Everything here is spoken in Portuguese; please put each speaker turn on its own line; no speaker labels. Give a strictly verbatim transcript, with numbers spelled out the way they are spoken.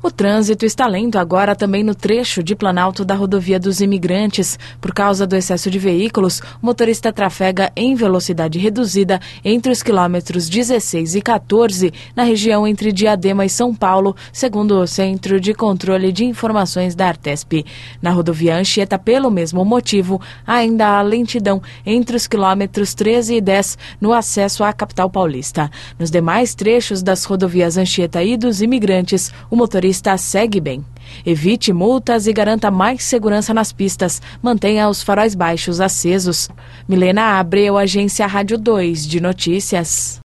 O trânsito está lento agora também no trecho de Planalto da Rodovia dos Imigrantes. Por causa do excesso de veículos, o motorista trafega em velocidade reduzida entre os quilômetros dezesseis e quatorze, na região entre Diadema e São Paulo, segundo o Centro de Controle de Informações da Artesp. Na rodovia Anchieta, pelo mesmo motivo, ainda há lentidão entre os quilômetros treze e dez no acesso à capital paulista. Nos demais trechos das rodovias Anchieta e dos Imigrantes, o motorista segue bem. Evite multas e garanta mais segurança nas pistas. Mantenha os faróis baixos acesos. Milena Abreu, Agência Rádio dois de Notícias.